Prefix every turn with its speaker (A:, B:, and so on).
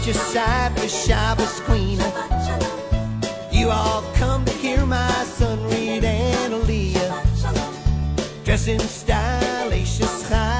A: such a sight for Shabbos Queen. You all come to hear my son read and Aliyah, dressed in stylish chai.